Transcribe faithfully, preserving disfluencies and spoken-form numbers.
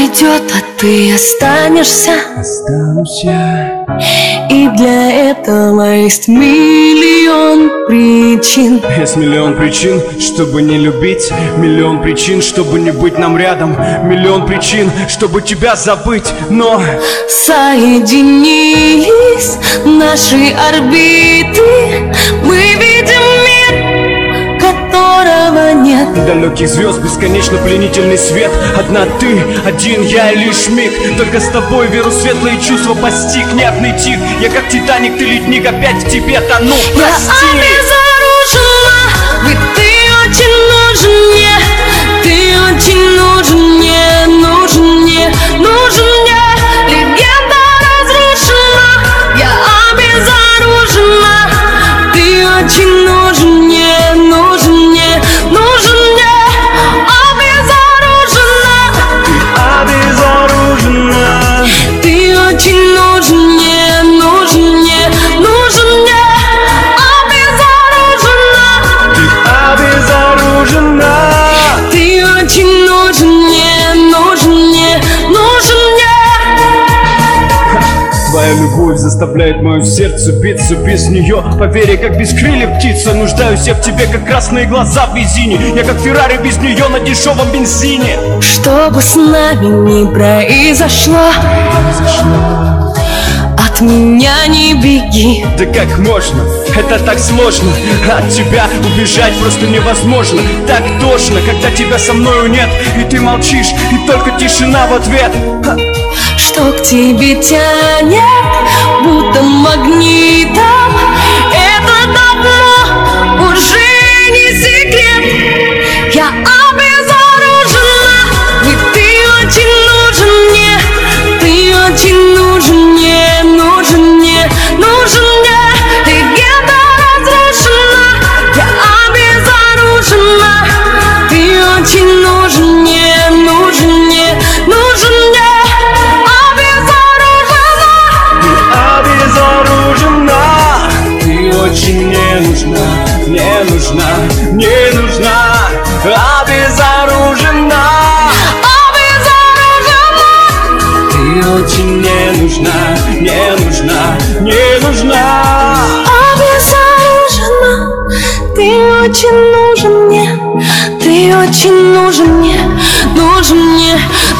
уйдет, а ты останешься. Останусь я. И для этого есть миллион причин. Есть миллион причин, чтобы не любить. Миллион причин, чтобы не быть нам рядом. Миллион причин, чтобы тебя забыть. Но соединились наши орбиты. Мы видим мир, которого нет. далеких звезд, бесконечно пленительный свет. Одна ты, один я и лишь миг. Только с тобой веру светлые чувства постиг. Нервный тик, я как Титаник, ты ледник. Опять в тебе тону, прости. Я обезоружена, ведь ты очень нужен мне. Ты очень нужен мне, нужен мне, нужен мне. Легенда разрушена, я обезоружена. Ты очень нужен мне, нужен мне, нужен мне. Обезоружена. Обезоружена. Ты очень нужен мне, нужен мне, нужен мне. Обезоружена. Ты обезоружена. Ты очень нужен мне, нужен мне, нужен мне. Твоя любовь заставляет мое сердце биться. Без нее, поверь, как без крыльев птица. Нуждаюсь я в тебе, как красные глаза в резине. Я как Феррари без нее на дешевом бензине. Что бы с нами ни произошло, от меня не беги. Да как можно? Это так сложно. От тебя убежать просто невозможно. Так тошно, когда тебя со мною нет. И ты молчишь, и только тишина в ответ. Ха. Что к тебе тянет, будто магнитом. Это давно уже не секрет. Я обезоружена, ведь ты очень нужен мне. Ты очень нужен мне, нужен мне, нужен мне. Легенда разрушена, я обезоружена. Ты очень нужен мне, нужен мне, нужен мне. Обезоружена. Ты очень мне нужна, мне нужна, мне нужна. Обезоружена. Обезоружена. Ты очень мне нужна, мне нужна, мне нужна. Обезоружена. Ты очень нужен мне. Ты очень нужен мне, нужен мне,